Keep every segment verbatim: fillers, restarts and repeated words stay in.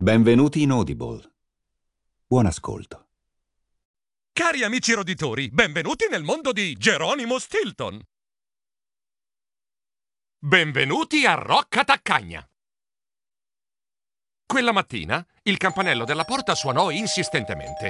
Benvenuti in Audible. Buon ascolto. Cari amici roditori, benvenuti nel mondo di Geronimo Stilton. Benvenuti a Rocca Taccagna. Quella mattina il campanello della porta suonò insistentemente.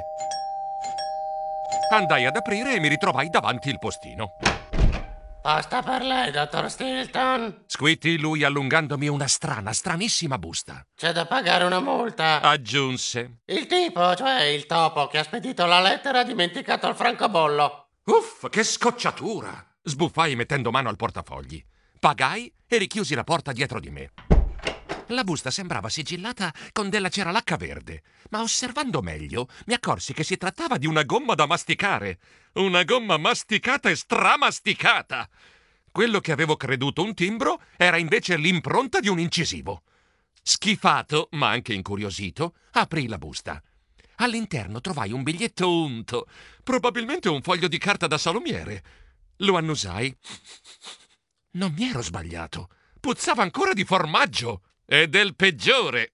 Andai ad aprire e mi ritrovai davanti il postino. Posta per lei, dottor Stilton? Squittì lui allungandomi una strana, stranissima busta. C'è da pagare una multa. Aggiunse. Il tipo, cioè il topo che ha spedito la lettera, ha dimenticato il francobollo. Uff, che scocciatura! Sbuffai mettendo mano al portafogli. Pagai e richiusi la porta dietro di me. La busta sembrava sigillata con della cera lacca verde, ma osservando meglio mi accorsi che si trattava di una gomma da masticare. Una gomma masticata e stramasticata. Quello che avevo creduto un timbro era invece l'impronta di un incisivo. Schifato, ma anche incuriosito, aprì la busta. All'interno trovai un biglietto unto, probabilmente un foglio di carta da salumiere. Lo annusai. Non mi ero sbagliato. Puzzava ancora di formaggio. E del peggiore.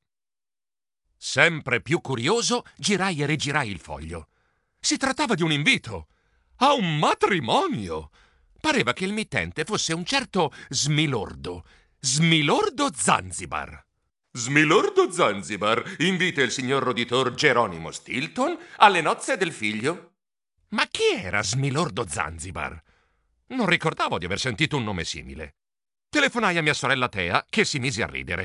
Sempre più curioso, girai e rigirai il foglio. Si trattava di un invito a un matrimonio. Pareva che il mittente fosse un certo Smilordo. Smilordo Zanzibar. Smilordo Zanzibar invita il signor roditor Geronimo Stilton alle nozze del figlio. Ma chi era Smilordo Zanzibar? Non ricordavo di aver sentito un nome simile. Telefonai a mia sorella Tea, che si mise a ridere.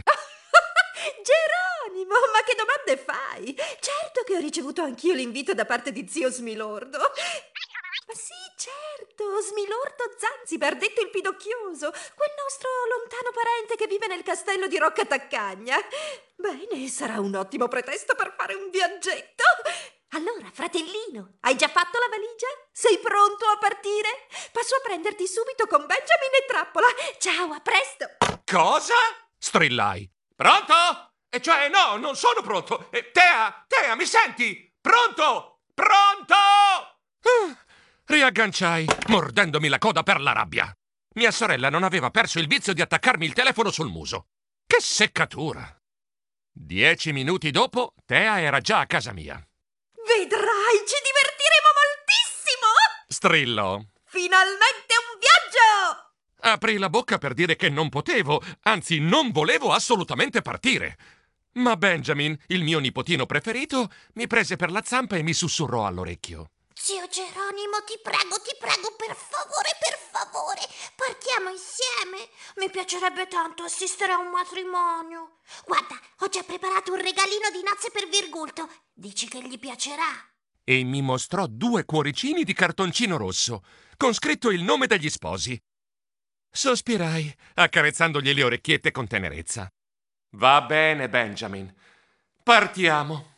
Geronimo, ma che domande fai? Certo che ho ricevuto anch'io l'invito da parte di zio Smilordo. Ma sì, certo, Smilordo Zanzibar, detto il Pidocchioso, quel nostro lontano parente che vive nel castello di Rocca Taccagna. Bene, sarà un ottimo pretesto per fare un viaggetto. Allora, fratellino, hai già fatto la valigia? Sei pronto a partire? Passo a prenderti subito con Benjamin e Trappola. Ciao, a presto! Cosa? Strillai. Pronto? E cioè, no, non sono pronto. Eh, Tea, Tea, mi senti? Pronto? Pronto? Ah, riagganciai, mordendomi la coda per la rabbia. Mia sorella non aveva perso il vizio di attaccarmi il telefono sul muso. Che seccatura! Dieci minuti dopo, Tea era già a casa mia. Vedrai, ci divertiremo moltissimo! Strillò. Finalmente un viaggio! Aprì la bocca per dire che non potevo, anzi non volevo assolutamente partire. Ma Benjamin, il mio nipotino preferito, mi prese per la zampa e mi sussurrò all'orecchio. Zio Geronimo, ti prego, ti prego, per favore, per favore, partiamo insieme. Mi piacerebbe tanto assistere a un matrimonio. Guarda, ho già preparato un regalino di nozze per Virgulto. Dici che gli piacerà? E mi mostrò due cuoricini di cartoncino rosso, con scritto il nome degli sposi. Sospirai, accarezzandogli le orecchiette con tenerezza. Va bene, Benjamin. Partiamo.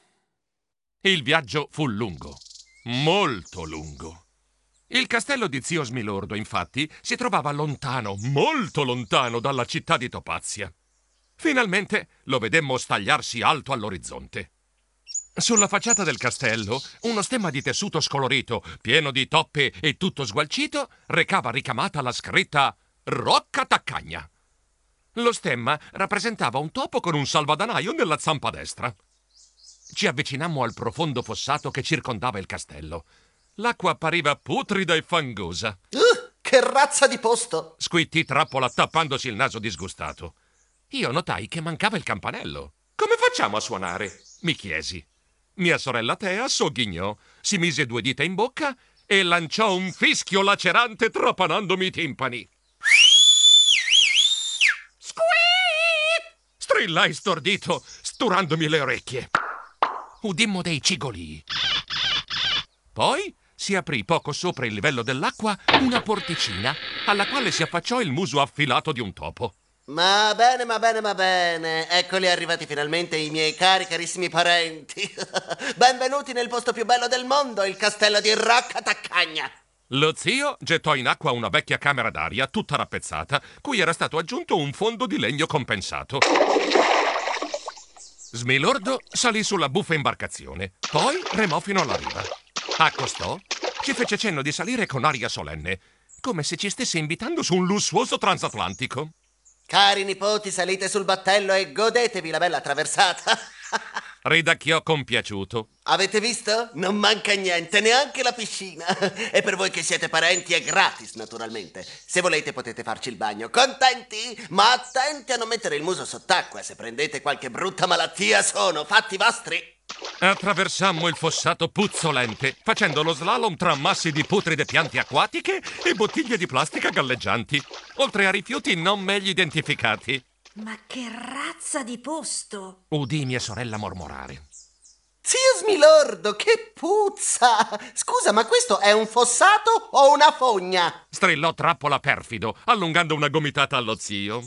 Il viaggio fu lungo. Molto lungo. Il castello di zio Smilordo, infatti, si trovava lontano, molto lontano dalla città di Topazia. Finalmente lo vedemmo stagliarsi alto all'orizzonte. Sulla facciata del castello, uno stemma di tessuto scolorito, pieno di toppe e tutto sgualcito, recava ricamata la scritta Rocca Taccagna. Lo stemma rappresentava un topo con un salvadanaio nella zampa destra. Ci avvicinammo al profondo fossato che circondava il castello. L'acqua appariva putrida e fangosa. Uh, che razza di posto! Squittì Trappola tappandosi il naso disgustato. Io notai che mancava il campanello. Come facciamo a suonare? Mi chiesi. Mia sorella Tea sogghignò, si mise due dita in bocca e lanciò un fischio lacerante trapanandomi i timpani. Squeak! Strillai stordito, sturandomi le orecchie. Udimmo dei cigolii. Poi si aprì poco sopra il livello dell'acqua una porticina alla quale si affacciò il muso affilato di un topo. Ma bene, ma bene, ma bene. Eccoli arrivati finalmente i miei cari carissimi parenti. Benvenuti nel posto più bello del mondo, il castello di Rocca Taccagna. Lo zio gettò in acqua una vecchia camera d'aria tutta rappezzata, cui era stato aggiunto un fondo di legno compensato. Smilordo salì sulla buffa imbarcazione, poi remò fino alla riva. Accostò, ci fece cenno di salire con aria solenne, come se ci stesse invitando su un lussuoso transatlantico. Cari nipoti, salite sul battello e godetevi la bella traversata. Ridacchiò compiaciuto. Avete visto? Non manca niente, neanche la piscina. E per voi che siete parenti è gratis, naturalmente. Se volete potete farci il bagno. Contenti? Ma attenti a non mettere il muso sott'acqua. Se prendete qualche brutta malattia sono fatti vostri. Attraversammo il fossato puzzolente, facendo lo slalom tra massi di putride piante acquatiche e bottiglie di plastica galleggianti, oltre a rifiuti non meglio identificati. Ma che razza di posto! Udì mia sorella mormorare. Zio Smilordo, che puzza! Scusa, ma questo è un fossato o una fogna? Strillò Trappola perfido, allungando una gomitata allo zio.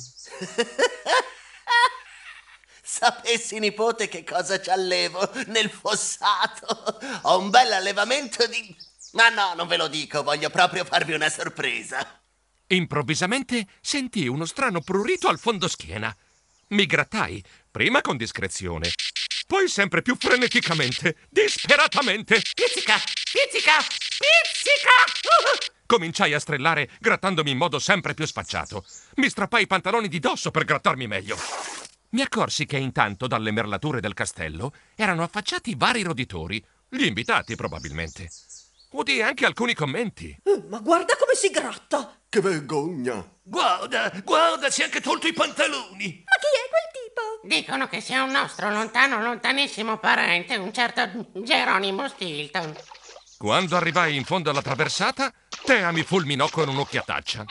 Sapessi, nipote, che cosa ci allevo nel fossato. Ho un bel allevamento di... Ma no, non ve lo dico, voglio proprio farvi una sorpresa. Improvvisamente sentii uno strano prurito al fondo schiena. Mi grattai, prima con discrezione, poi sempre più freneticamente, disperatamente. Pizzica! Pizzica! Pizzica! Cominciai a strillare, grattandomi in modo sempre più sfacciato. Mi strappai i pantaloni di dosso per grattarmi meglio. Mi accorsi che intanto dalle merlature del castello erano affacciati vari roditori, gli invitati probabilmente. Udii anche alcuni commenti. Uh, ma guarda come si gratta! Che vergogna! Guarda, guarda, si è anche tolto i pantaloni! Ma chi è quel tipo? Dicono che sia un nostro lontano, lontanissimo parente, un certo Geronimo Stilton. Quando arrivai in fondo alla traversata, Tea mi fulminò con un'occhiataccia.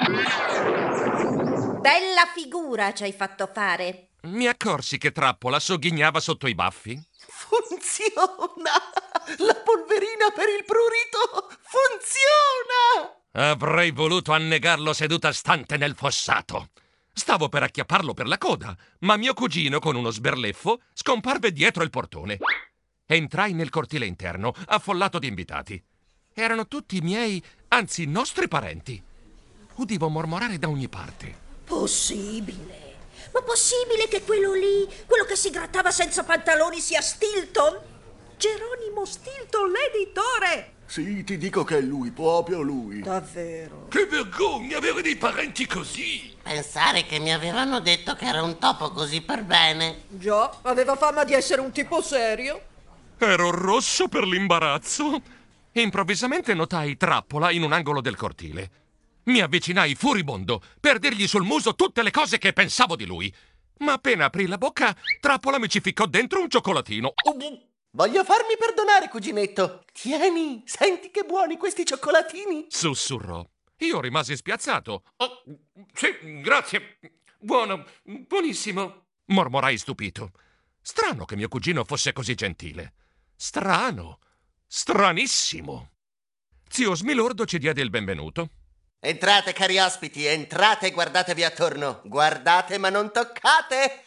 Bella figura ci hai fatto fare. Mi accorsi che Trappola sogghignava sotto i baffi. Funziona! La polverina per il prurito funziona! Avrei voluto annegarlo seduta stante nel fossato. Stavo per acchiapparlo per la coda, ma mio cugino, con uno sberleffo, scomparve dietro il portone. Entrai nel cortile interno, affollato di invitati. Erano tutti miei, anzi nostri parenti. Udivo mormorare da ogni parte. Possibile? Ma possibile che quello lì, quello che si grattava senza pantaloni, sia Stilton? Geronimo Stilton, l'editore! Sì, ti dico che è lui, proprio lui. Davvero? Che vergogna avere dei parenti così! Pensare che mi avevano detto che era un topo così per bene. Già, aveva fama di essere un tipo serio. Ero rosso per l'imbarazzo. Improvvisamente notai Trappola in un angolo del cortile. Mi avvicinai furibondo per dirgli sul muso tutte le cose che pensavo di lui. Ma appena aprì la bocca, Trappola mi ci ficcò dentro un cioccolatino. Voglio farmi perdonare, cuginetto. Tieni, senti che buoni questi cioccolatini. Sussurrò. Io rimasi spiazzato. Oh, sì, grazie. Buono, buonissimo. Mormorai stupito. Strano che mio cugino fosse così gentile. Strano. Stranissimo. Zio Smilordo ci diede il benvenuto. Entrate, cari ospiti, entrate e guardatevi attorno. Guardate ma non toccate.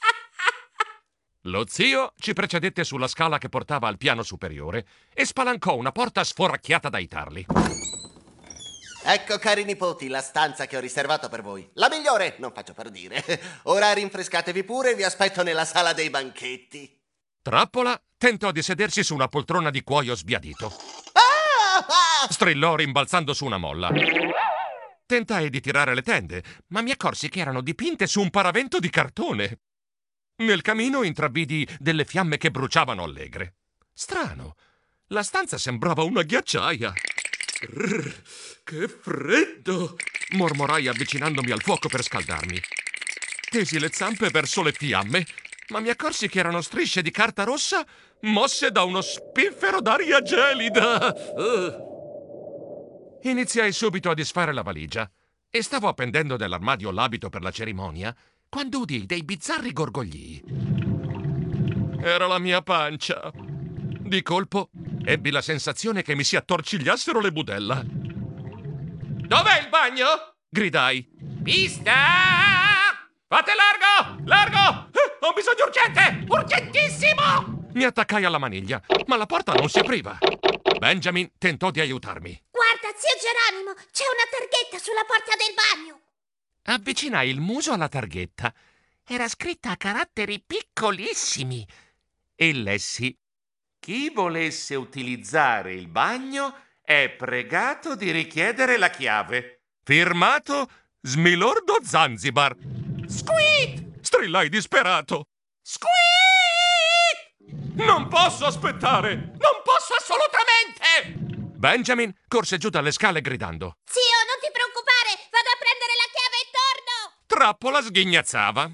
Lo zio ci precedette sulla scala che portava al piano superiore e spalancò una porta sforacchiata dai tarli. Ecco, cari nipoti, la stanza che ho riservato per voi. La migliore, non faccio per dire. Ora rinfrescatevi pure e vi aspetto nella sala dei banchetti. Trappola tentò di sedersi su una poltrona di cuoio sbiadito. Ah! Ah! Strillò rimbalzando su una molla. Tentai di tirare le tende, ma mi accorsi che erano dipinte su un paravento di cartone. Nel camino intravidi delle fiamme che bruciavano allegre. Strano, la stanza sembrava una ghiacciaia. Rrr, che freddo! Mormorai avvicinandomi al fuoco per scaldarmi. Tesi le zampe verso le fiamme, ma mi accorsi che erano strisce di carta rossa mosse da uno spiffero d'aria gelida. Uh. Iniziai subito a disfare la valigia e stavo appendendo dall'armadio l'abito per la cerimonia quando udii dei bizzarri gorgoglii. Era la mia pancia. Di colpo ebbi la sensazione che mi si attorcigliassero le budella. Dov'è il bagno? Gridai. Pista! Fate largo! Largo! Eh, ho bisogno urgente! Urgentissimo! Mi attaccai alla maniglia, ma la porta non si apriva. Benjamin tentò di aiutarmi. Guarda, zio Geronimo, c'è una targhetta sulla porta del bagno. Avvicinai il muso alla targhetta. Era scritta a caratteri piccolissimi. E lessi: chi volesse utilizzare il bagno è pregato di richiedere la chiave. Firmato Smilordo Zanzibar. Squeak! Strillai disperato. Squeak! posso aspettare! Non posso assolutamente! Benjamin corse giù dalle scale gridando. Zio, non ti preoccupare, vado a prendere la chiave e torno! Trappola sghignazzava.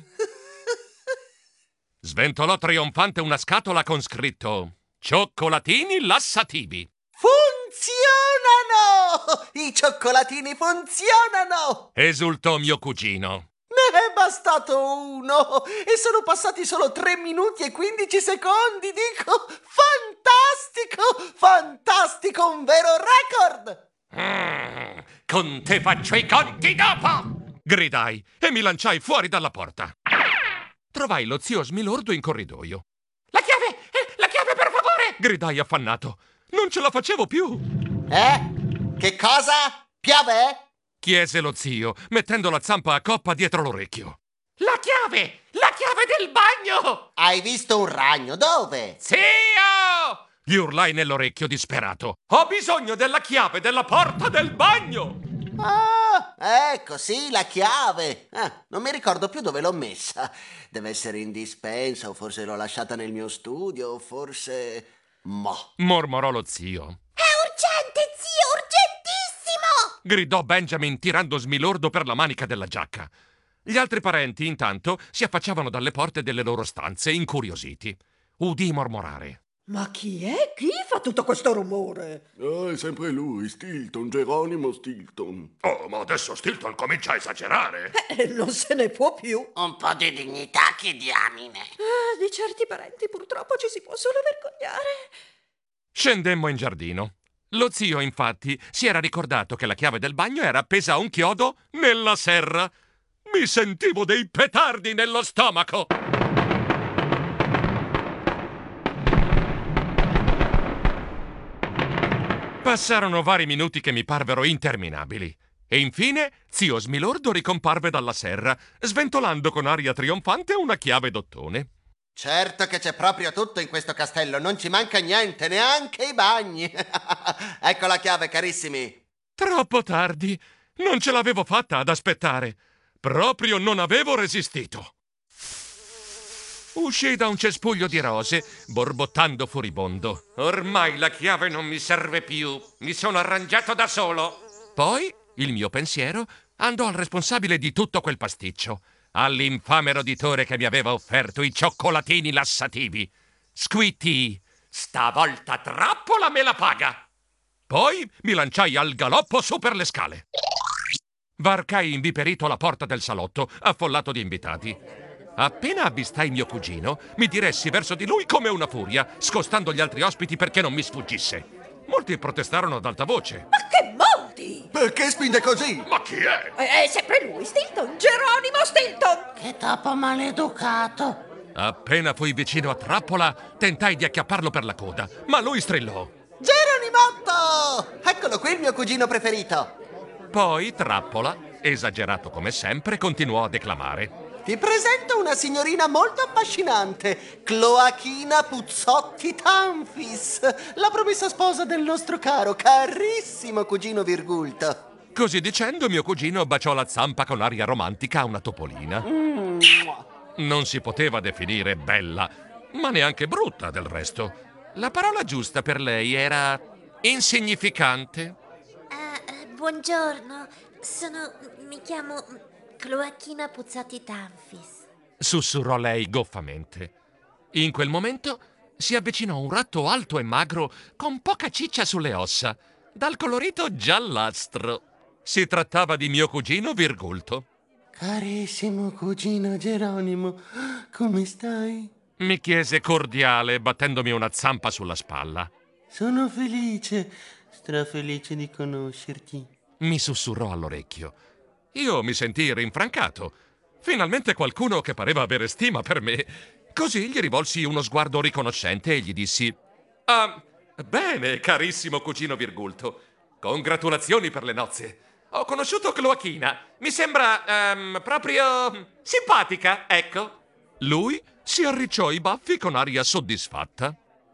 Sventolò trionfante una scatola con scritto cioccolatini lassativi. Funzionano! I cioccolatini funzionano! Esultò mio cugino. Ne è bastato uno e sono passati solo tre minuti e quindici secondi, dico! Fantastico! Fantastico, un vero record! Mm, con te faccio i conti dopo! Gridai e mi lanciai fuori dalla porta. Trovai lo zio Smilordo in corridoio. La chiave! Eh, la chiave, per favore! Gridai affannato. Non ce la facevo più. Eh? Che cosa? Piove? Chiese lo zio, mettendo la zampa a coppa dietro l'orecchio. La chiave! La chiave del bagno! Hai visto un ragno? Dove? Zio! Gli urlai nell'orecchio disperato. Ho bisogno della chiave della porta del bagno! Ah, ecco, sì, la chiave. Ah, non mi ricordo più dove l'ho messa. Deve essere in dispensa, o forse l'ho lasciata nel mio studio, o forse... Mo. Mormorò lo zio. È urgente, zio, urgentissimo! Gridò Benjamin tirando Smilordo per la manica della giacca. Gli altri parenti, intanto, si affacciavano dalle porte delle loro stanze, incuriositi. Udì mormorare. Ma chi è? Chi fa tutto questo rumore? Ah, è sempre lui, Stilton, Geronimo Stilton. Oh, ma adesso Stilton comincia a esagerare. Eh, non se ne può più. Un po' di dignità, che diamine. Ah, di certi parenti purtroppo ci si può solo vergognare. Scendemmo in giardino. Lo zio, infatti, si era ricordato che la chiave del bagno era appesa a un chiodo nella serra. Mi sentivo dei petardi nello stomaco. Passarono vari minuti che mi parvero interminabili. E infine zio Smilordo ricomparve dalla serra, sventolando con aria trionfante una chiave d'ottone. Certo che c'è proprio tutto in questo castello, non ci manca niente, neanche i bagni. Ecco la chiave, carissimi. Troppo tardi. Non ce l'avevo fatta ad aspettare. Proprio non avevo resistito. Uscii da un cespuglio di rose, borbottando furibondo. Ormai la chiave non mi serve più. Mi sono arrangiato da solo. Poi il mio pensiero andò al responsabile di tutto quel pasticcio, all'infame roditore che mi aveva offerto i cioccolatini lassativi. Squittii. Stavolta Trappola me la paga. Poi mi lanciai al galoppo su per le scale. Varcai inviperito la porta del salotto, affollato di invitati. Appena avvistai mio cugino, mi diressi verso di lui come una furia, scostando gli altri ospiti perché non mi sfuggisse. Molti protestarono ad alta voce. Ma che molti! Perché spinge così? Ma chi è? È, è sempre lui, Stilton, Geronimo Stilton! Che topo maleducato. Appena fui vicino a Trappola, tentai di acchiapparlo per la coda, ma lui strillò. Geronimotto! Eccolo qui il mio cugino preferito. Poi Trappola, esagerato come sempre, continuò a declamare. Ti presento una signorina molto affascinante, Cloachina Puzzotti Tanfis, la promessa sposa del nostro caro, carissimo cugino Virgulto. Così dicendo, mio cugino baciò la zampa con aria romantica a una topolina. Mm. Non si poteva definire bella, ma neanche brutta del resto. La parola giusta per lei era insignificante. Uh, uh, buongiorno, sono... mi chiamo Cloachina Puzzotti Tanfis. Sussurrò lei goffamente. In quel momento si avvicinò un ratto alto e magro con poca ciccia sulle ossa, dal colorito giallastro. Si trattava di mio cugino Virgulto. Carissimo cugino Geronimo, come stai? Mi chiese cordiale, battendomi una zampa sulla spalla. Sono felice, strafelice di conoscerti. Mi sussurrò all'orecchio. Io mi sentii rinfrancato. Finalmente qualcuno che pareva avere stima per me. Così gli rivolsi uno sguardo riconoscente e gli dissi: Ah, bene, carissimo cugino Virgulto. Congratulazioni per le nozze. Ho conosciuto Cloachina. Mi sembra um, proprio simpatica, ecco. Lui si arricciò i baffi con aria soddisfatta.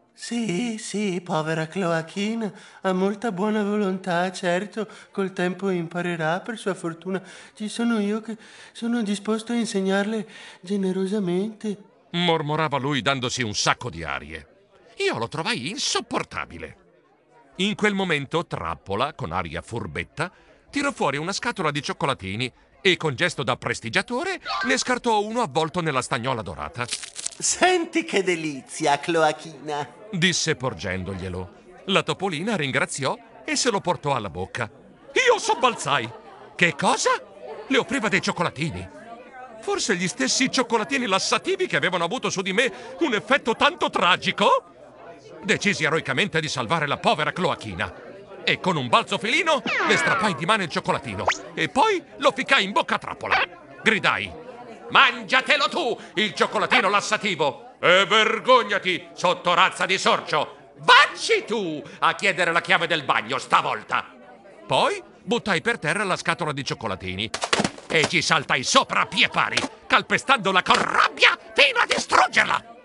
Sì, sì, povera Cloachina, ha molta buona volontà, certo, col tempo imparerà, per sua fortuna. Ci sono io che sono disposto a insegnarle generosamente. Mormorava lui dandosi un sacco di arie. Io lo trovai insopportabile. In quel momento Trappola, con aria furbetta, tirò fuori una scatola di cioccolatini e con gesto da prestigiatore ne scartò uno avvolto nella stagnola dorata. Senti che delizia, Cloachina, Disse porgendoglielo. La topolina ringraziò e se lo portò alla bocca. Io sobbalzai. Che cosa? Le offriva dei cioccolatini. Forse gli stessi cioccolatini lassativi che avevano avuto su di me un effetto tanto tragico? Decisi eroicamente di salvare la povera Cloachina. E con un balzo felino le strappai di mano il cioccolatino e poi lo ficcai in bocca a Trappola. Gridai: mangiatelo tu, il cioccolatino lassativo! E vergognati, sotto razza di sorcio! Vacci tu a chiedere la chiave del bagno stavolta! Poi buttai per terra la scatola di cioccolatini e ci saltai sopra a pie pari, calpestandola con rabbia fino a distruggerla.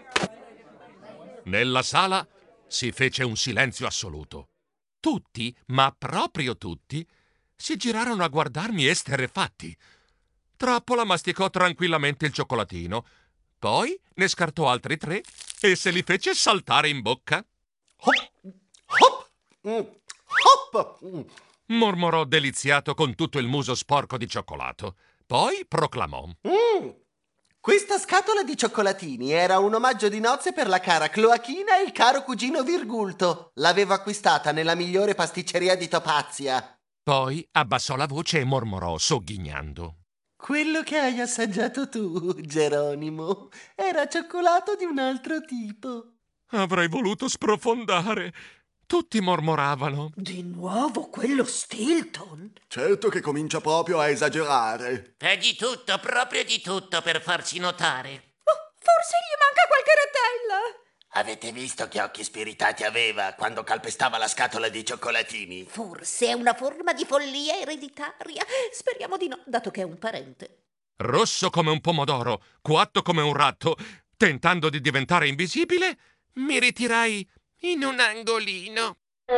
Nella sala si fece un silenzio assoluto. Tutti, ma proprio tutti, si girarono a guardarmi esterrefatti. Trappola masticò tranquillamente il cioccolatino, poi ne scartò altri tre e se li fece saltare in bocca. Hop, hop, mm, hop. Mm. Mormorò deliziato con tutto il muso sporco di cioccolato. Poi proclamò: Mm. Questa scatola di cioccolatini era un omaggio di nozze per la cara Cloachina e il caro cugino Virgulto. L'avevo acquistata nella migliore pasticceria di Topazia. Poi abbassò la voce e mormorò sogghignando: Quello che hai assaggiato tu, Geronimo, era cioccolato di un altro tipo. avrei voluto sprofondare. Tutti mormoravano. Di nuovo quello Stilton? Certo che comincia proprio a esagerare. Fa di tutto, proprio di tutto per farsi notare. Oh, forse gli manca qualche rotella. Avete visto che occhi spiritati aveva quando calpestava la scatola di cioccolatini? Forse è una forma di follia ereditaria. Speriamo di no, dato che è un parente. Rosso come un pomodoro, coatto come un ratto, tentando di diventare invisibile, mi ritirai in un angolino.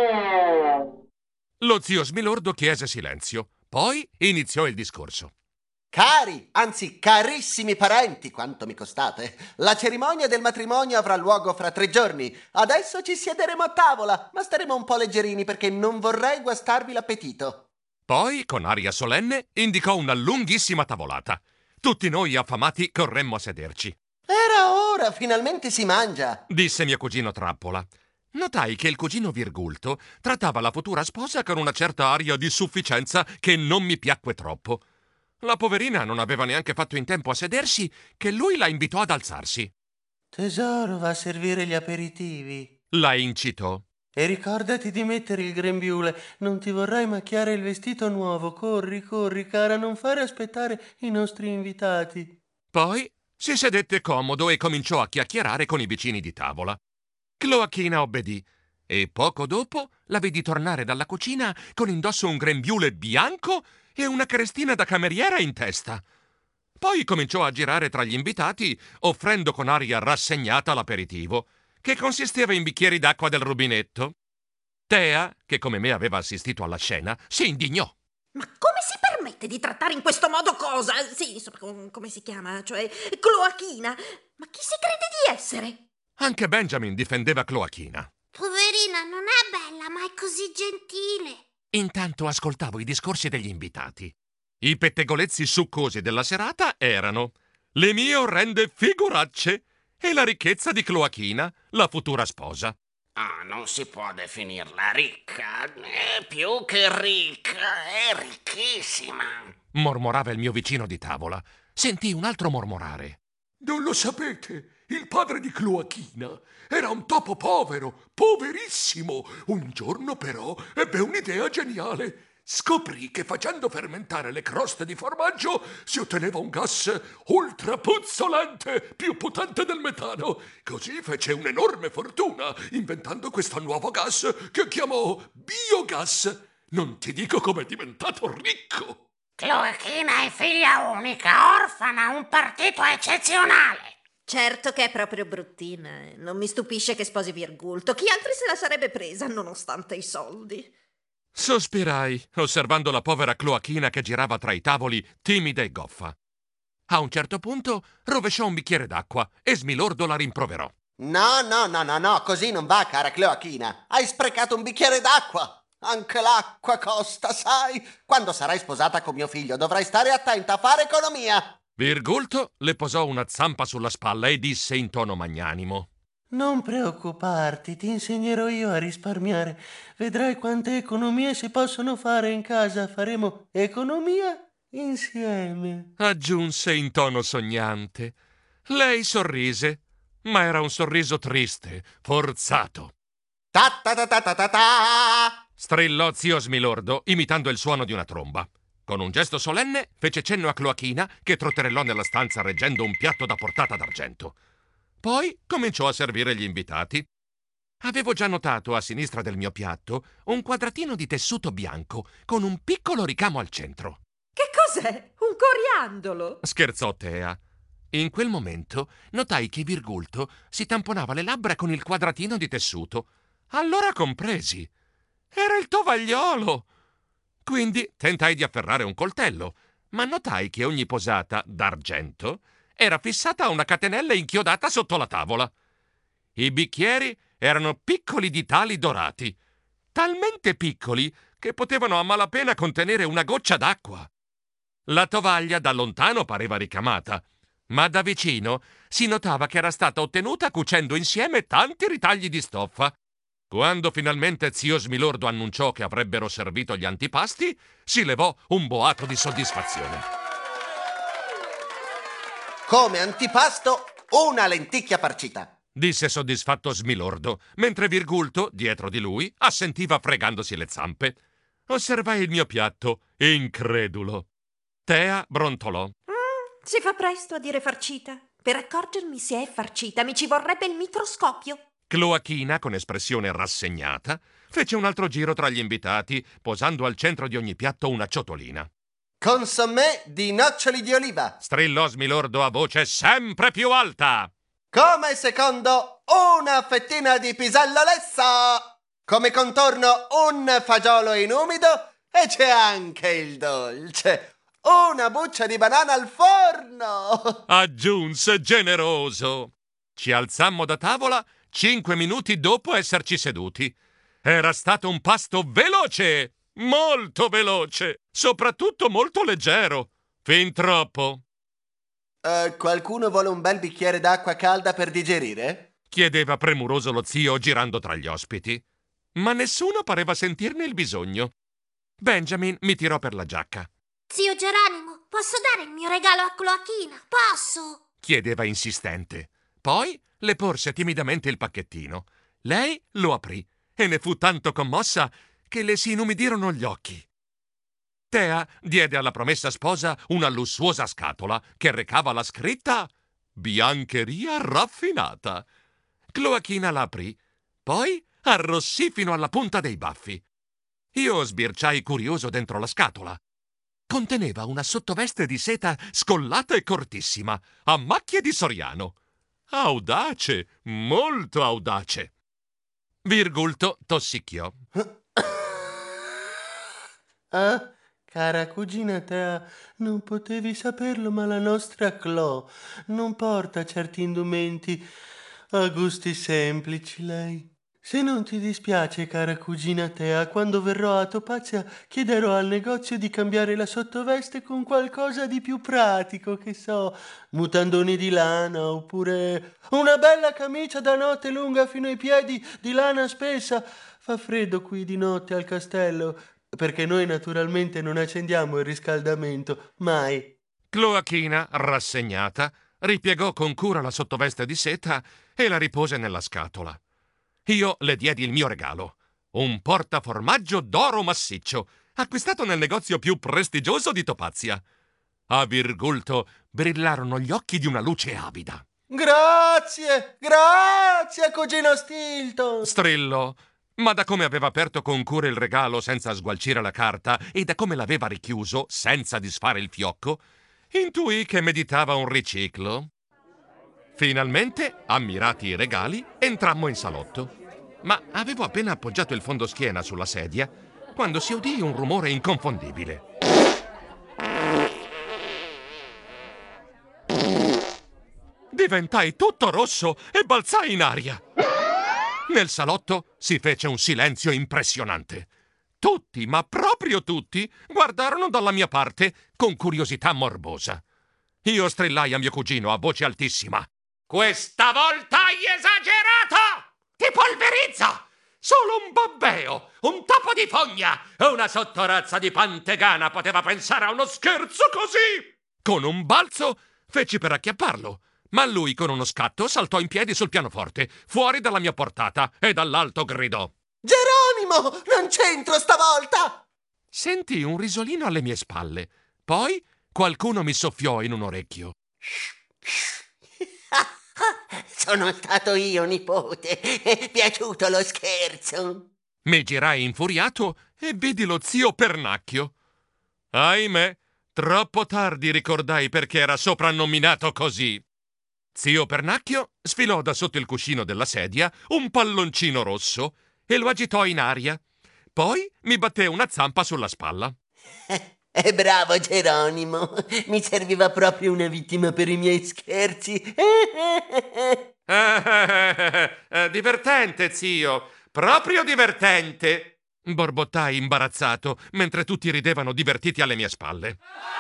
Lo zio Smilordo chiese silenzio. Poi iniziò il discorso. Cari, anzi carissimi parenti, quanto mi costate. La cerimonia del matrimonio avrà luogo fra tre giorni. Adesso ci siederemo a tavola, ma staremo un po' leggerini perché non vorrei guastarvi l'appetito. Poi, con aria solenne, indicò una lunghissima tavolata. Tutti noi affamati corremmo a sederci. Era ora, finalmente si mangia, Disse mio cugino Trappola. Notai che il cugino Virgulto trattava la futura sposa con una certa aria di sufficienza che non mi piacque troppo. La poverina non aveva neanche fatto in tempo a sedersi che lui la invitò ad alzarsi. Tesoro, va a servire gli aperitivi. La incitò. E ricordati di mettere il grembiule. Non ti vorrai macchiare il vestito nuovo. Corri, corri, cara, non fare aspettare i nostri invitati. Poi si sedette comodo e cominciò a chiacchierare con i vicini di tavola. Cloachina obbedì e poco dopo la vidi tornare dalla cucina con indosso un grembiule bianco e una crestina da cameriera in testa. Poi cominciò a girare tra gli invitati, offrendo con aria rassegnata l'aperitivo, che consisteva in bicchieri d'acqua del rubinetto. Tea, che come me aveva assistito alla scena, si indignò. Ma come si permette di trattare in questo modo cosa? Sì, insomma, com- come si chiama? Cioè, Cloachina? Ma chi si crede di essere? Anche Benjamin difendeva Cloachina. Poverina, non è bella, ma è così gentile. Intanto ascoltavo i discorsi degli invitati. I pettegolezzi succosi della serata erano le mie orrende figuracce e la ricchezza di Cloachina, la futura sposa. Ah, non si può definirla ricca. È più che ricca, è ricchissima. Mormorava il mio vicino di tavola. Sentii un altro mormorare. Non lo sapete? Il padre di Cloachina era un topo povero, poverissimo. Un giorno però ebbe un'idea geniale. Scoprì che facendo fermentare le croste di formaggio si otteneva un gas ultrapuzzolente, più potente del metano. Così fece un'enorme fortuna inventando questo nuovo gas che chiamò biogas. Non ti dico come è diventato ricco. Cloachina è figlia unica, orfana, un partito eccezionale. Certo che è proprio bruttina. eh. Non mi stupisce che sposi Virgulto. Chi altri se la sarebbe presa, nonostante i soldi? Sospirai, osservando la povera Cloachina che girava tra i tavoli, timida e goffa. A un certo punto rovesciò un bicchiere d'acqua e Smilordo la rimproverò. No, no, no, no, no, così non va, cara Cloachina. Hai sprecato un bicchiere d'acqua. Anche l'acqua costa, sai? Quando sarai sposata con mio figlio dovrai stare attenta a fare economia. Virgulto le posò una zampa sulla spalla e disse in tono magnanimo: Non preoccuparti, ti insegnerò io a risparmiare. Vedrai quante economie si possono fare in casa. Faremo economia insieme. Aggiunse in tono sognante. Lei sorrise, ma era un sorriso triste, forzato. Ta ta ta ta ta ta ta! Strillò zio Smilordo, imitando il suono di una tromba. Con un gesto solenne fece cenno a Cloachina, che trotterellò nella stanza reggendo un piatto da portata d'argento. Poi cominciò a servire gli invitati. Avevo già notato a sinistra del mio piatto un quadratino di tessuto bianco con un piccolo ricamo al centro. Che cos'è? Un coriandolo? Scherzò Tea. In quel momento notai che Virgulto si tamponava le labbra con il quadratino di tessuto. Allora compresi. Era il tovagliolo. Quindi tentai di afferrare un coltello, ma notai che ogni posata d'argento era fissata a una catenella inchiodata sotto la tavola. I bicchieri erano piccoli di tali dorati, talmente piccoli che potevano a malapena contenere una goccia d'acqua. La tovaglia da lontano pareva ricamata, ma da vicino si notava che era stata ottenuta cucendo insieme tanti ritagli di stoffa. Quando finalmente zio Smilordo annunciò che avrebbero servito gli antipasti, si levò un boato di soddisfazione. Come antipasto, una lenticchia farcita, disse soddisfatto Smilordo, mentre Virgulto, dietro di lui, assentiva fregandosi le zampe. Osservai il mio piatto, incredulo. Tea brontolò. Mm, si fa presto a dire farcita. Per accorgermi se è farcita mi ci vorrebbe il microscopio. Cloachina, con espressione rassegnata, fece un altro giro tra gli invitati, posando al centro di ogni piatto una ciotolina. Consommé di noccioli di oliva, Strillò Smilordo a voce sempre più alta. come secondo una fettina di pisello lesso, come contorno un fagiolo in umido e c'è anche il dolce, una buccia di banana al forno. Aggiunse generoso. Ci alzammo da tavola cinque minuti dopo esserci seduti. Era stato un pasto veloce, molto veloce, soprattutto molto leggero, fin troppo. Uh, qualcuno vuole un bel bicchiere d'acqua calda per digerire? Chiedeva premuroso lo zio girando tra gli ospiti. Ma nessuno pareva sentirne il bisogno. Benjamin mi tirò per la giacca. Zio Geronimo, posso dare il mio regalo a Cloachina? Posso? Chiedeva insistente. Poi le porse timidamente il pacchettino. Lei lo aprì e ne fu tanto commossa che le si inumidirono gli occhi. Tea diede alla promessa sposa una lussuosa scatola che recava la scritta Biancheria raffinata. Cloachina la aprì, poi arrossì fino alla punta dei baffi. Io sbirciai curioso dentro la scatola. Conteneva una sottoveste di seta scollata e cortissima, a macchie di Soriano. Audace, molto audace. Virgulto tossicchiò. Ah, cara cugina Tea, non potevi saperlo, ma la nostra Clo non porta certi indumenti. Ha gusti semplici lei. Se non ti dispiace, cara cugina Tea, quando verrò a Topazia chiederò al negozio di cambiare la sottoveste con qualcosa di più pratico, che so, mutandoni di lana oppure una bella camicia da notte lunga fino ai piedi di lana spessa. Fa freddo qui di notte al castello, perché noi naturalmente non accendiamo il riscaldamento, mai. Cloachina, rassegnata, ripiegò con cura la sottoveste di seta e la ripose nella scatola. Io le diedi il mio regalo, un portaformaggio d'oro massiccio, acquistato nel negozio più prestigioso di Topazia. A Virgulto brillarono gli occhi di una luce avida. Grazie, grazie, cugino Stilton! Strillò, ma da come aveva aperto con cura il regalo senza sgualcire la carta e da come l'aveva richiuso senza disfare il fiocco, intuì che meditava un riciclo. Finalmente, ammirati i regali, entrammo in salotto. Ma avevo appena appoggiato il fondoschiena sulla sedia quando si udì un rumore inconfondibile. Di diventai tutto rosso e balzai in aria. Nel salotto si fece un silenzio impressionante. Tutti, ma proprio tutti, guardarono dalla mia parte con curiosità morbosa. Io strillai a mio cugino a voce altissima: «Questa volta hai esagerato! Ti polverizzo! Solo un babbeo, un topo di fogna, una sottorazza di pantegana poteva pensare a uno scherzo così!» Con un balzo feci per acchiapparlo, ma lui con uno scatto saltò in piedi sul pianoforte, fuori dalla mia portata, e dall'alto gridò: «Geronimo, non c'entro stavolta!» Sentii un risolino alle mie spalle. Poi qualcuno mi soffiò in un orecchio: «Sono stato io, nipote. È piaciuto lo scherzo?» Mi girai infuriato e vidi lo zio Pernacchio. Ahimè, troppo tardi ricordai perché era soprannominato così. Zio Pernacchio sfilò da sotto il cuscino della sedia un palloncino rosso e lo agitò in aria. Poi mi batté una zampa sulla spalla. È bravo Geronimo, mi serviva proprio una vittima per i miei scherzi. Eh, divertente, zio, proprio divertente, borbottai imbarazzato mentre tutti ridevano divertiti alle mie spalle.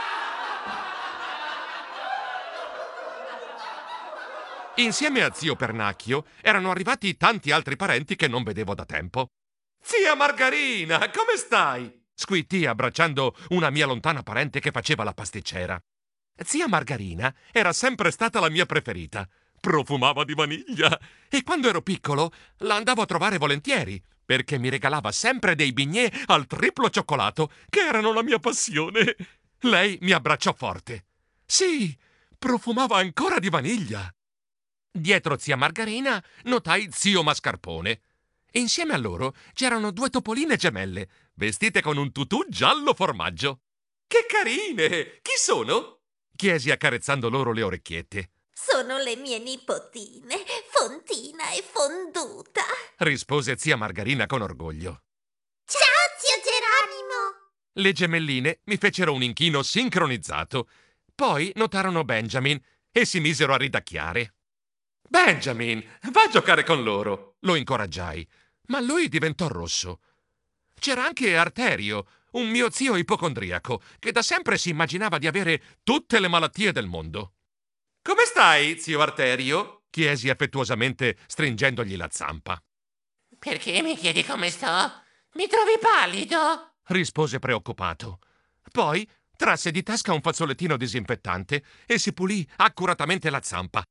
Insieme a zio Pernacchio erano arrivati tanti altri parenti che non vedevo da tempo. «Zia Margarina, come stai?» squittii abbracciando una mia lontana parente che faceva la pasticcera. Zia Margarina era sempre stata la mia preferita. Profumava di vaniglia e quando ero piccolo la andavo a trovare volentieri perché mi regalava sempre dei bignè al triplo cioccolato che erano la mia passione. Lei mi abbracciò forte. Sì, profumava ancora di vaniglia. Dietro zia Margarina notai zio Mascarpone. Insieme a loro c'erano due topoline gemelle, vestite con un tutù giallo formaggio. «Che carine! Chi sono?» chiesi accarezzando loro le orecchiette. Sono le mie nipotine, Fontina e Fonduta, rispose zia Margarina con orgoglio. Ciao, zio Geronimo! Le gemelline mi fecero un inchino sincronizzato. Poi notarono Benjamin e si misero a ridacchiare. «Benjamin, va a giocare con loro!» lo incoraggiai, ma lui diventò rosso. C'era anche Arterio, un mio zio ipocondriaco, che da sempre si immaginava di avere tutte le malattie del mondo. «Come stai, zio Arterio?» chiesi affettuosamente stringendogli la zampa. «Perché mi chiedi come sto? Mi trovi pallido?» rispose preoccupato. Poi trasse di tasca un fazzolettino disinfettante e si pulì accuratamente la zampa.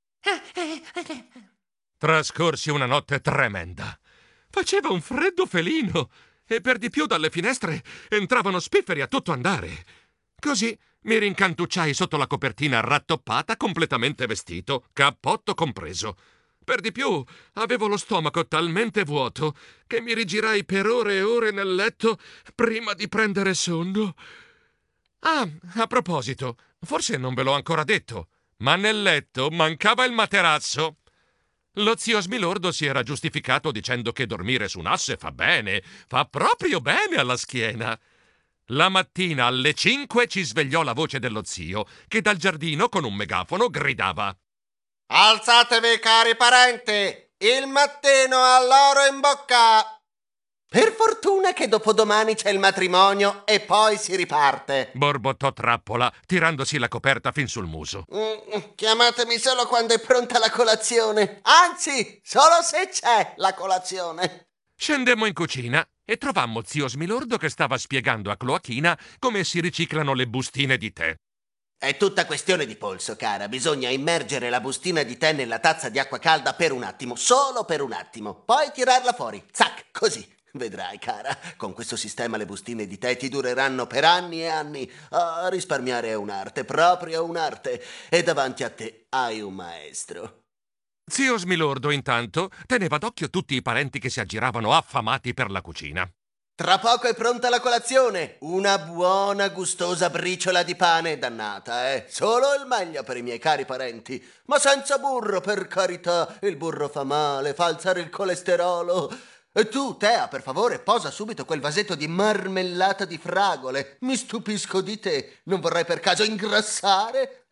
Trascorsi una notte tremenda. Faceva un freddo felino e per di più dalle finestre entravano spifferi a tutto andare. Così mi rincantucciai sotto la copertina rattoppata, completamente vestito, cappotto compreso. Per di più avevo lo stomaco talmente vuoto che mi rigirai per ore e ore nel letto prima di prendere sonno. Ah, a proposito, forse non ve l'ho ancora detto, ma nel letto mancava il materasso. Lo zio Smilordo si era giustificato dicendo che dormire su un asse fa bene, fa proprio bene alla schiena. La mattina alle cinque ci svegliò la voce dello zio, che dal giardino con un megafono gridava: «Alzatevi, cari parenti! Il mattino all'oro in bocca!» Per fortuna che dopodomani c'è il matrimonio e poi si riparte. Borbottò Trappola, tirandosi la coperta fin sul muso. Mm, chiamatemi solo quando è pronta la colazione. Anzi, solo se c'è la colazione. Scendemmo in cucina e trovammo zio Smilordo che stava spiegando a Cloachina come si riciclano le bustine di tè. È tutta questione di polso, cara. Bisogna immergere la bustina di tè nella tazza di acqua calda per un attimo, solo per un attimo. Poi tirarla fuori. Zac, così. Vedrai, cara, con questo sistema le bustine di tè ti dureranno per anni e anni. Ah, risparmiare è un'arte, proprio un'arte. E davanti a te hai un maestro. Zio Smilordo, intanto, teneva d'occhio tutti i parenti che si aggiravano affamati per la cucina. Tra poco è pronta la colazione. Una buona, gustosa briciola di pane, dannata, eh. Solo il meglio per i miei cari parenti. Ma senza burro, per carità. Il burro fa male, fa alzare il colesterolo. E tu, Tea, per favore, posa subito quel vasetto di marmellata di fragole. Mi stupisco di te. Non vorrai per caso ingrassare?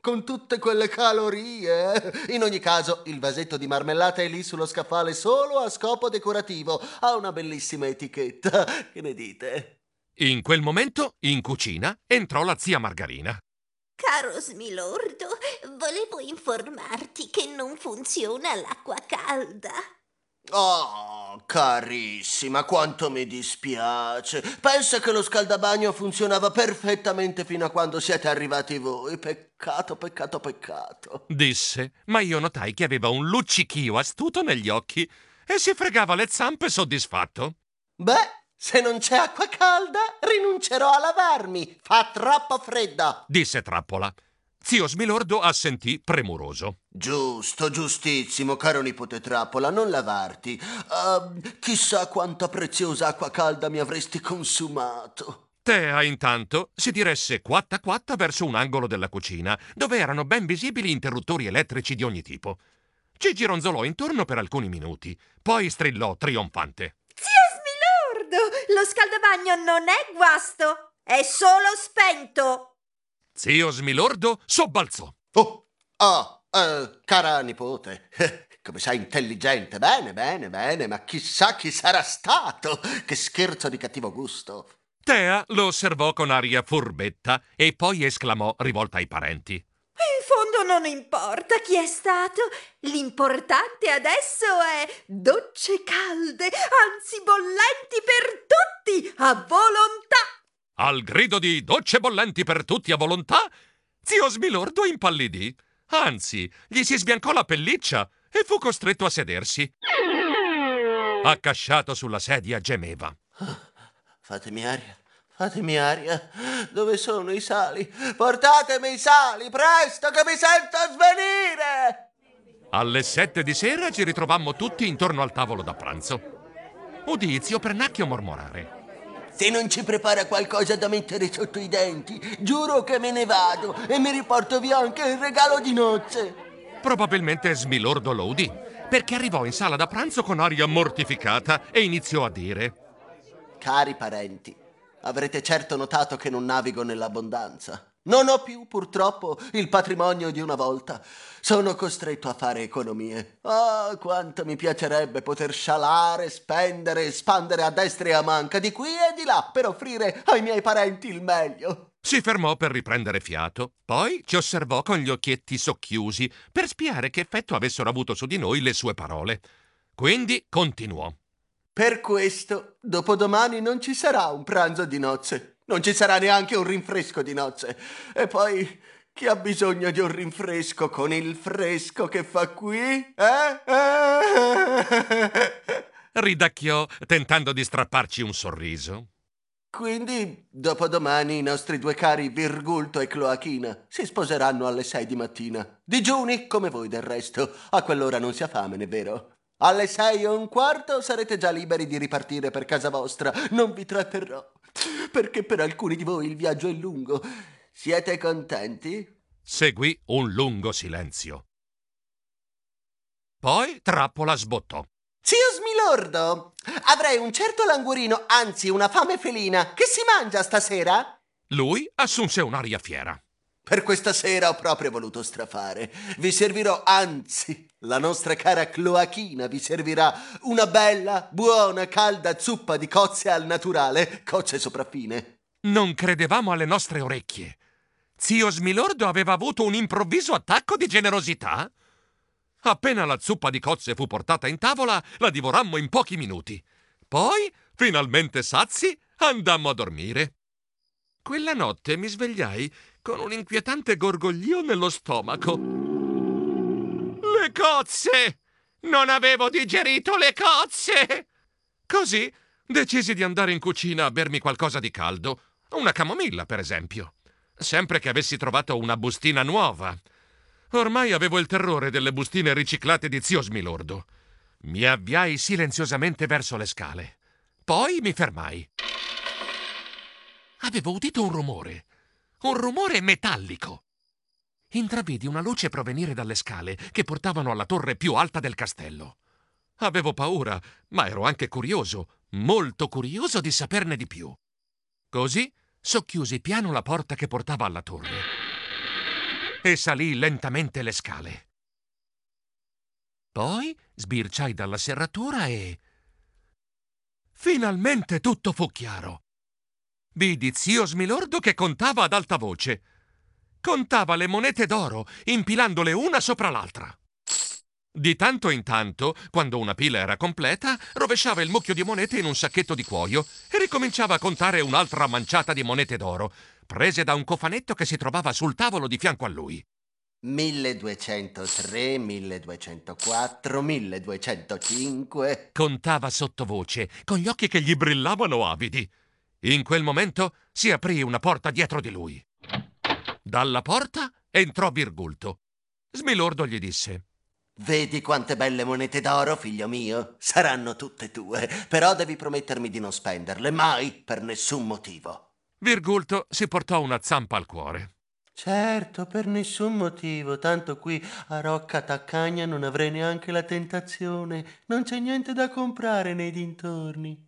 con tutte quelle calorie? In ogni caso, il vasetto di marmellata è lì sullo scaffale solo a scopo decorativo. Ha una bellissima etichetta. Che ne dite? In quel momento, in cucina, entrò la zia Margarina. Caro Smilordo, volevo informarti che non funziona l'acqua calda. Oh, carissima, quanto mi dispiace. Pensa che lo scaldabagno funzionava perfettamente fino a quando siete arrivati voi. Peccato, peccato, peccato. Disse, ma io notai che aveva un luccichio astuto negli occhi e si fregava le zampe soddisfatto. Beh, se non c'è acqua calda, rinuncerò a lavarmi. Fa troppo fredda, disse Trappola. Zio Smilordo assentì premuroso. Giusto, giustissimo, caro nipote Trappola, non lavarti. Uh, chissà quanta preziosa acqua calda mi avresti consumato. Tea, intanto, si diresse quatta quatta verso un angolo della cucina, dove erano ben visibili interruttori elettrici di ogni tipo. Ci gironzolò intorno per alcuni minuti, poi strillò trionfante. Zio Smilordo, lo scaldabagno non è guasto, è solo spento. Zio Smilordo sobbalzò. Oh, oh, uh, cara nipote, come sei intelligente, bene, bene, bene, ma chissà chi sarà stato, che scherzo di cattivo gusto. Tea lo osservò con aria furbetta e poi esclamò rivolta ai parenti. In fondo non importa chi è stato, l'importante adesso è docce calde, anzi bollenti per tutti, a volontà. Al grido di docce bollenti per tutti a volontà, zio Smilordo impallidì. Anzi, gli si sbiancò la pelliccia e fu costretto a sedersi. Accasciato sulla sedia gemeva. Fatemi aria, fatemi aria. Dove sono i sali? Portatemi i sali, presto, che mi sento svenire! Alle sette di sera ci ritrovammo tutti intorno al tavolo da pranzo. Udì zio Pernacchio mormorare. Se non ci prepara qualcosa da mettere sotto i denti, giuro che me ne vado e mi riporto via anche il regalo di nozze. Probabilmente Smilordo lo udì, perché arrivò in sala da pranzo con aria mortificata e iniziò a dire: Cari parenti, avrete certo notato che non navigo nell'abbondanza. Non ho più, purtroppo, il patrimonio di una volta. Sono costretto a fare economie. Ah, oh, quanto mi piacerebbe poter scialare, spendere e spandere a destra e a manca, di qui e di là, per offrire ai miei parenti il meglio. Si fermò per riprendere fiato, poi ci osservò con gli occhietti socchiusi per spiare che effetto avessero avuto su di noi le sue parole. Quindi continuò. Per questo, dopodomani non ci sarà un pranzo di nozze. Non ci sarà neanche un rinfresco di nozze. E poi, chi ha bisogno di un rinfresco con il fresco che fa qui? Eh? Eh? Ridacchiò, tentando di strapparci un sorriso. Quindi, dopodomani i nostri due cari Virgulto e Cloachina si sposeranno alle sei di mattina. Digiuni, come voi del resto. A quell'ora non si ha fame, è vero? Alle sei e un quarto sarete già liberi di ripartire per casa vostra. Non vi tratterrò, perché per alcuni di voi il viaggio è lungo. Siete contenti? Seguì un lungo silenzio. Poi Trappola sbottò. Zio Smilordo, avrei un certo languorino, anzi una fame felina. Che si mangia stasera? Lui assunse un'aria fiera. Per questa sera ho proprio voluto strafare. Vi servirò, anzi, la nostra cara Cloachina vi servirà una bella, buona, calda zuppa di cozze al naturale, cozze sopraffine. Non credevamo alle nostre orecchie. Zio Smilordo aveva avuto un improvviso attacco di generosità? Appena la zuppa di cozze fu portata in tavola, la divorammo in pochi minuti. Poi, finalmente sazi, andammo a dormire. Quella notte mi svegliai con un inquietante gorgoglio nello stomaco. Le cozze! Non avevo digerito le cozze! Così decisi di andare in cucina a bermi qualcosa di caldo, una camomilla, per esempio, sempre che avessi trovato una bustina nuova. Ormai avevo il terrore delle bustine riciclate di zio Smilordo. Mi avviai silenziosamente verso le scale. Poi mi fermai. Avevo udito un rumore. Un rumore metallico. Intravidi una luce provenire dalle scale che portavano alla torre più alta del castello. Avevo paura, ma ero anche curioso, molto curioso di saperne di più. Così socchiusi piano la porta che portava alla torre. e salì lentamente le scale. Poi sbirciai dalla serratura e... finalmente tutto fu chiaro. Vidi zio Smilordo che contava ad alta voce. Contava le monete d'oro, impilandole una sopra l'altra. Di tanto in tanto, quando una pila era completa, rovesciava il mucchio di monete in un sacchetto di cuoio e ricominciava a contare un'altra manciata di monete d'oro, prese da un cofanetto che si trovava sul tavolo di fianco a lui. milleduecentotre, milleduecentoquattro, milleduecentocinque... Contava sottovoce, con gli occhi che gli brillavano avidi. In quel momento si aprì una porta dietro di lui. Dalla porta entrò Virgulto. Smilordo gli disse: Vedi quante belle monete d'oro, figlio mio? Saranno tutte tue, però devi promettermi di non spenderle mai per nessun motivo. Virgulto si portò una zampa al cuore. Certo, per nessun motivo, tanto qui a Rocca Taccagna non avrei neanche la tentazione, non c'è niente da comprare nei dintorni.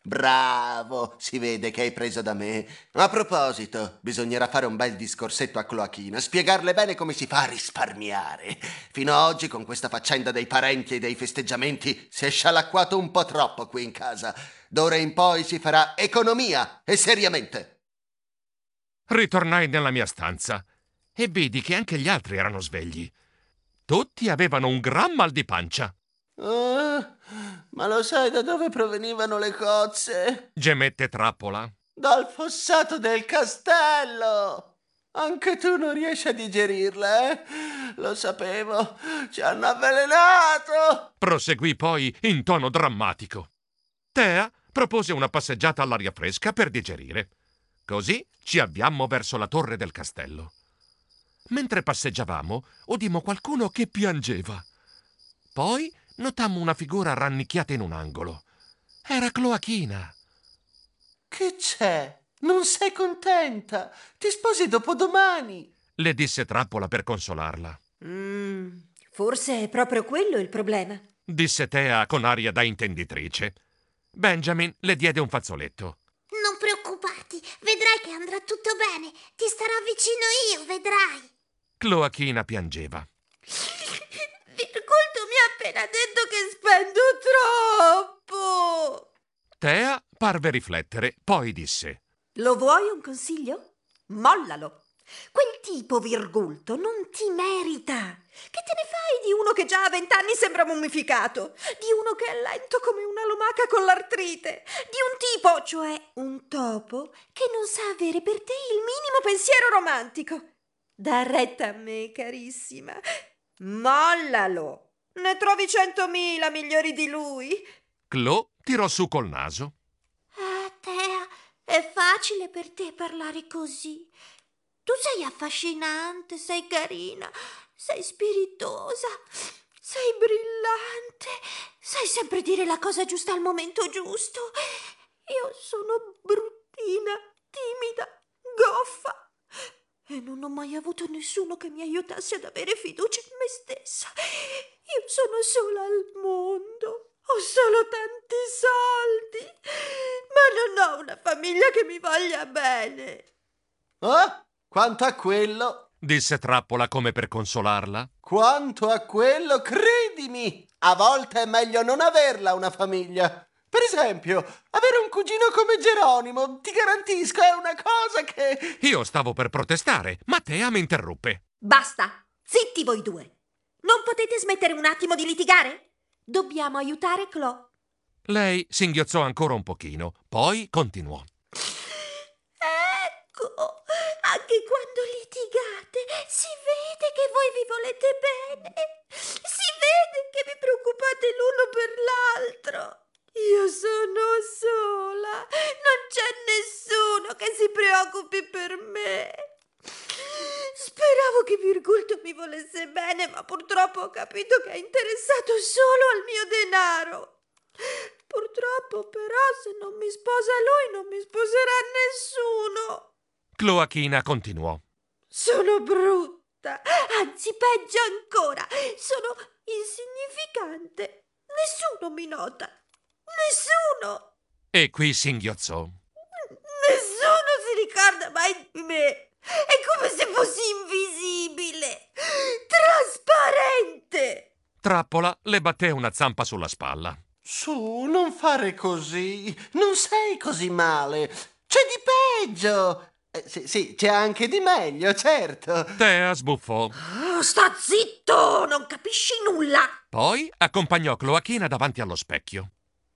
Bravo, si vede che hai preso da me. A proposito, bisognerà fare un bel discorsetto a Cloachina, spiegarle bene come si fa a risparmiare. Fino ad oggi, con questa faccenda dei parenti e dei festeggiamenti, si è scialacquato un po' troppo qui in casa. D'ora in poi si farà economia, e seriamente. Ritornai nella mia stanza e vidi che anche gli altri erano svegli. Tutti avevano un gran mal di pancia. Oh, ma lo sai da dove provenivano le cozze? Gemette Trappola. Dal fossato del castello! Anche tu non riesci a digerirle, eh? Lo sapevo, ci hanno avvelenato! Proseguì poi in tono drammatico. Tea propose una passeggiata all'aria fresca per digerire. Così ci avviammo verso la torre del castello. Mentre passeggiavamo, udimmo qualcuno che piangeva. Poi notammo una figura rannicchiata in un angolo. Era Cloachina. Che c'è? Non sei contenta? Ti sposi dopodomani. Le disse Trappola per consolarla. Mm, forse è proprio quello il problema. Disse Tea con aria da intenditrice. Benjamin le diede un fazzoletto. Non preoccuparti, vedrai che andrà tutto bene. Ti starò vicino io, vedrai. Cloachina piangeva. Virgulto mi ha appena detto che spendo troppo. Tea parve riflettere, poi disse: Lo vuoi un consiglio? Mollalo. Quel tipo Virgulto non ti merita. Che te ne fai di uno che già a vent'anni sembra mummificato? Di uno che è lento come una lumaca con l'artrite? Di un tipo, cioè un topo, che non sa avere per te il minimo pensiero romantico? Da retta a me, carissima. Mollalo. Ne trovi centomila migliori di lui. Clo tirò su col naso. Ah, Tea, è facile per te parlare così. Tu sei affascinante, sei carina, sei spiritosa, sei brillante, sai sempre dire la cosa giusta al momento giusto. Io sono bruttina, timida, goffa e non ho mai avuto nessuno che mi aiutasse ad avere fiducia in me stessa. Io sono sola al mondo, ho solo tanti soldi, ma non ho una famiglia che mi voglia bene. Oh? Quanto a quello, Disse Trappola come per consolarla. quanto a quello, credimi, a volte è meglio non averla una famiglia. Per esempio, avere un cugino come Geronimo, ti garantisco, è una cosa che... Io stavo per protestare, ma Tea mi interruppe. Basta, zitti voi due. Non potete smettere un attimo di litigare? Dobbiamo aiutare Clo. Lei singhiozzò ancora un pochino, poi continuò. Ecco, anche quando litigate si vede che voi vi volete bene. Si vede che vi preoccupate l'uno per l'altro. Io sono sola, non c'è nessuno che si preoccupi per me. Speravo che Virgulto mi volesse bene, ma purtroppo ho capito che è interessato solo al mio denaro. Purtroppo, però, se non mi sposa lui, non mi sposerà nessuno. Cloachina continuò. Sono brutta, anzi peggio ancora, sono insignificante. Nessuno mi nota, nessuno. E qui singhiozzò. Nessuno si ricorda mai di me. È come se fossi invisibile, trasparente. Trappola le batté una zampa sulla spalla. Su, non fare così. Non sei così male. C'è di peggio. Eh, sì, sì, c'è anche di meglio, certo. Tea sbuffò. Oh, sta zitto, non capisci nulla. Poi accompagnò Cloachina davanti allo specchio.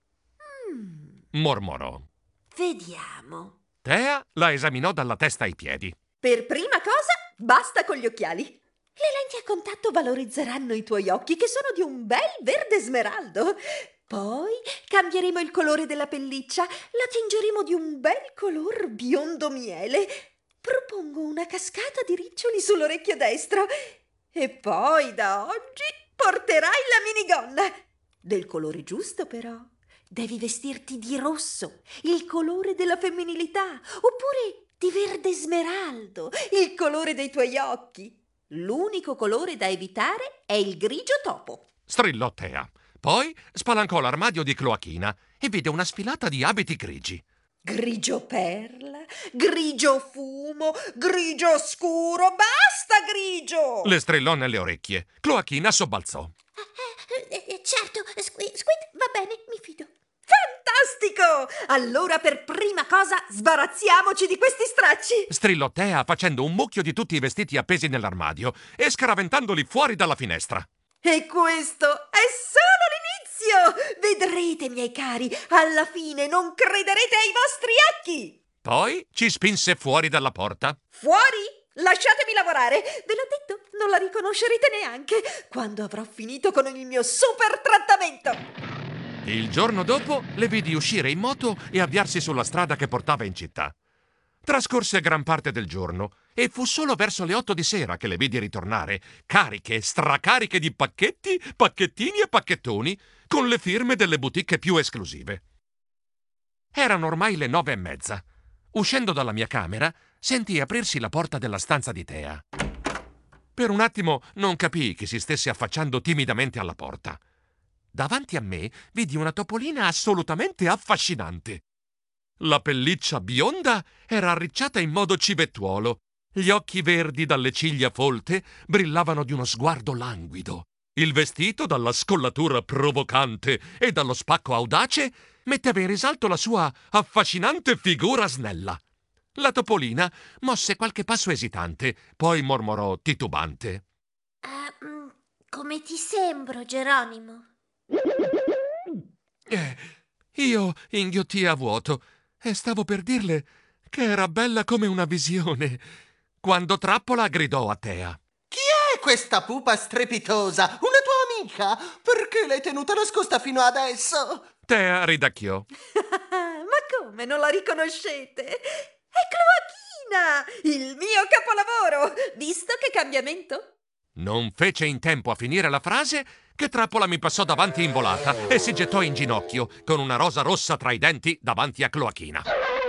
Mm, Mormorò. vediamo. Tea la esaminò dalla testa ai piedi. Per prima cosa, basta con gli occhiali. Le lenti a contatto valorizzeranno i tuoi occhi, che sono di un bel verde smeraldo. Poi cambieremo il colore della pelliccia, la tingeremo di un bel color biondo miele. Propongo una cascata di riccioli sull'orecchio destro. E poi da oggi porterai la minigonna. Del colore giusto, però. Devi vestirti di rosso, il colore della femminilità, oppure di verde smeraldo, il colore dei tuoi occhi. L'unico colore da evitare è il grigio topo. Strillò Tea. Poi spalancò l'armadio di Cloachina e vide una sfilata di abiti grigi. Grigio perla, grigio fumo, grigio scuro, basta grigio! Le strillò nelle orecchie. Cloachina sobbalzò. Eh, eh, certo, Squid, Squid, va bene, mi fido. Fantastico! Allora per prima cosa sbarazziamoci di questi stracci. Strillò Tea facendo un mucchio di tutti i vestiti appesi nell'armadio e scaraventandoli fuori dalla finestra. E questo è solo l'inizio! Vedrete, miei cari, alla fine non crederete ai vostri occhi! Poi ci spinse fuori dalla porta. Fuori? Lasciatemi lavorare! Ve l'ho detto, non la riconoscerete neanche quando avrò finito con il mio super trattamento! Il giorno dopo le vidi uscire in moto e avviarsi sulla strada che portava in città. Trascorse gran parte del giorno e fu solo verso le otto di sera che le vidi ritornare, cariche, stracariche di pacchetti, pacchettini e pacchettoni, con le firme delle boutique più esclusive. Erano ormai le nove e mezza. Uscendo dalla mia camera, sentii aprirsi la porta della stanza di Tea. Per un attimo non capii chi si stesse affacciando timidamente alla porta. Davanti a me vidi una topolina assolutamente affascinante. La pelliccia bionda era arricciata in modo civettuolo. Gli occhi verdi dalle ciglia folte brillavano di uno sguardo languido. Il vestito, dalla scollatura provocante e dallo spacco audace, metteva in risalto la sua affascinante figura snella. La topolina mosse qualche passo esitante, poi mormorò titubante. Uh, mm, come ti sembro, Geronimo? Eh, io inghiottii a vuoto e stavo per dirle che era bella come una visione, quando Trappola gridò a Tea. Chi è questa pupa strepitosa? Una tua amica? Perché l'hai tenuta nascosta fino adesso? Tea ridacchiò. Ma come, non la riconoscete? È Cloachina, il mio capolavoro! Visto che cambiamento? Non fece in tempo a finire la frase che Trappola mi passò davanti in volata e si gettò in ginocchio con una rosa rossa tra i denti davanti a Cloachina.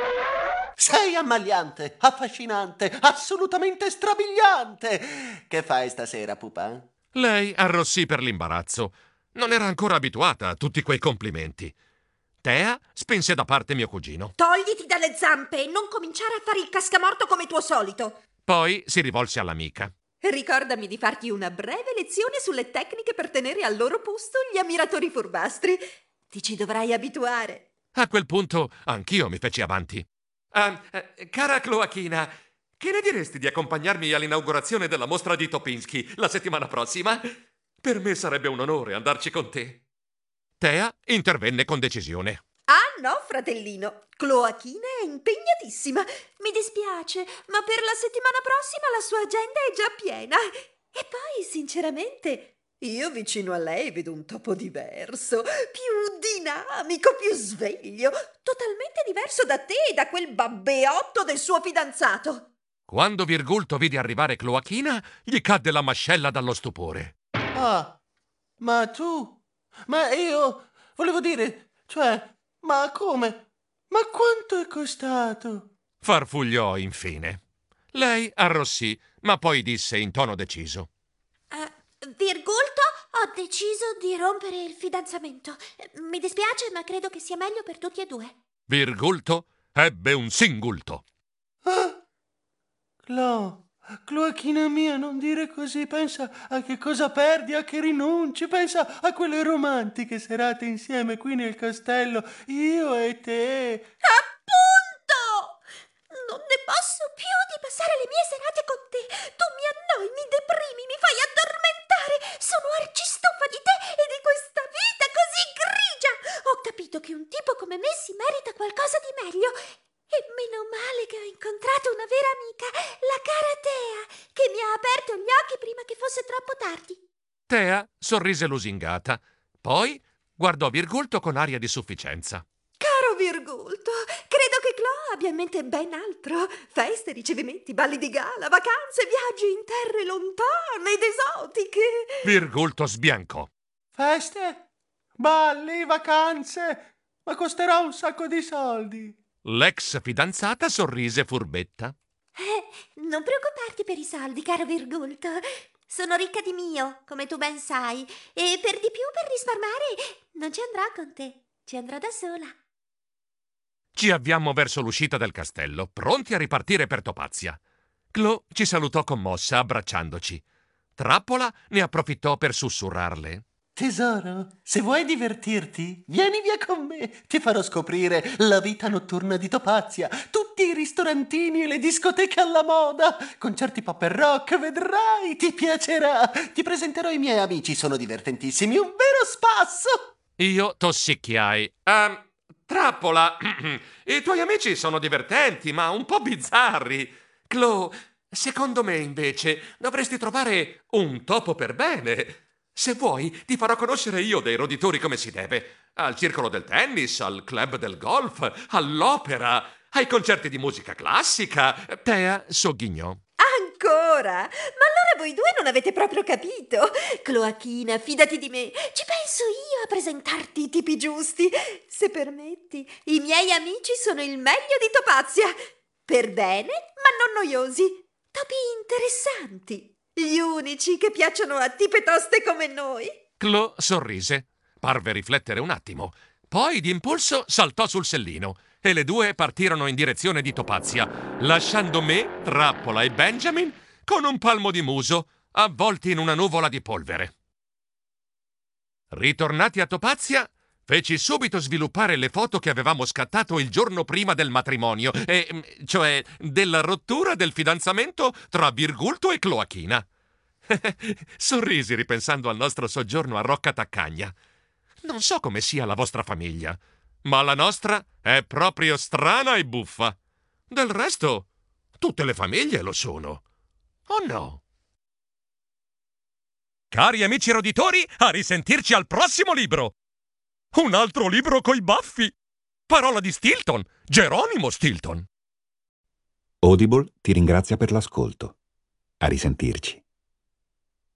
Sei ammaliante, affascinante, assolutamente strabiliante. Che fai stasera, pupa? Lei arrossì per l'imbarazzo. Non era ancora abituata a tutti quei complimenti. Tea spinse da parte mio cugino. Togliti dalle zampe e non cominciare a fare il cascamorto come tuo solito. Poi si rivolse all'amica. Ricordami di farti una breve lezione sulle tecniche per tenere al loro posto gli ammiratori furbastri. Ti ci dovrai abituare. A quel punto anch'io mi feci avanti. Ah, eh, cara Cloachina, che ne diresti di accompagnarmi all'inaugurazione della mostra di Topinski la settimana prossima? Per me sarebbe un onore andarci con te. Tea intervenne con decisione. Ah no, fratellino, Cloachina è impegnatissima. Mi dispiace, ma per la settimana prossima la sua agenda è già piena. E poi, sinceramente, io vicino a lei vedo un topo diverso, più dinamico, più sveglio, totalmente diverso da te e da quel babbeotto del suo fidanzato. Quando Virgulto vide arrivare Cloachina, gli cadde la mascella dallo stupore. Ah, ma tu? Ma io... volevo dire, cioè... Ma come? Ma quanto è costato? Farfugliò infine. Lei arrossì, ma poi disse in tono deciso. Uh, Virgulto, ho deciso di rompere il fidanzamento. Mi dispiace, ma credo che sia meglio per tutti e due. Virgulto ebbe un singulto. Ah, Clo, Cloachina mia, non dire così. Pensa a che cosa perdi, a che rinunci. Pensa a quelle romantiche serate insieme qui nel castello, io e te. Appunto! Non ne posso più di passare le mie serate con te. Tu mi annoi, mi deprimi, mi fai addormentare. Sono arcistufa di te e di questa vita così grigia. Ho capito che un tipo come me si merita qualcosa di meglio. E meno male che ho incontrato una vera amica, la cara Tea, che mi ha aperto gli occhi prima che fosse troppo tardi. Tea sorrise lusingata. Poi guardò Virgulto con aria di sufficienza. Caro Virgulto, credo che Clo abbia in mente ben altro. Feste, ricevimenti, balli di gala, vacanze, viaggi in terre lontane ed esotiche. Virgulto sbiancò. Feste? Balli? Vacanze? Ma costerà un sacco di soldi. L'ex fidanzata sorrise furbetta. Eh, non preoccuparti per i soldi, caro Virgulto. Sono ricca di mio, come tu ben sai, e per di più, per risparmiare, non ci andrò con te, ci andrò da sola. Ci avviammo verso l'uscita del castello, pronti a ripartire per Topazia. Clo ci salutò commossa, abbracciandoci. Trappola ne approfittò per sussurrarle. Tesoro, se vuoi divertirti, vieni via con me. Ti farò scoprire la vita notturna di Topazia, tutti i ristorantini e le discoteche alla moda, concerti pop e rock, vedrai, ti piacerà. Ti presenterò i miei amici, sono divertentissimi, un vero spasso. Io tossicchiai. Um, Trappola, i tuoi amici sono divertenti, ma un po' bizzarri. Clo, secondo me, invece, dovresti trovare un topo per bene. Se vuoi, ti farò conoscere io dei roditori come si deve. Al circolo del tennis, al club del golf, all'opera, ai concerti di musica classica. Tea sogghignò. Ancora? Ma allora voi due non avete proprio capito. Cloachina, fidati di me. Ci penso io a presentarti i tipi giusti. Se permetti, i miei amici sono il meglio di Topazia. Per bene, ma non noiosi. Topi interessanti. Gli unici che piacciono a tipe toste come noi. Clo sorrise. Parve riflettere un attimo. Poi d'impulso saltò sul sellino e le due partirono in direzione di Topazia, lasciando me, Trappola e Benjamin con un palmo di muso, avvolti in una nuvola di polvere. Ritornati a Topazia, feci subito sviluppare le foto che avevamo scattato il giorno prima del matrimonio, e, cioè della rottura del fidanzamento tra Virgulto e Cloachina. Sorrisi ripensando al nostro soggiorno a Rocca Taccagna. Non so come sia la vostra famiglia, ma la nostra è proprio strana e buffa. Del resto, tutte le famiglie lo sono. O no? Cari amici roditori, a risentirci al prossimo libro! Un altro libro coi baffi! Parola di Stilton, Geronimo Stilton. Audible ti ringrazia per l'ascolto. A risentirci.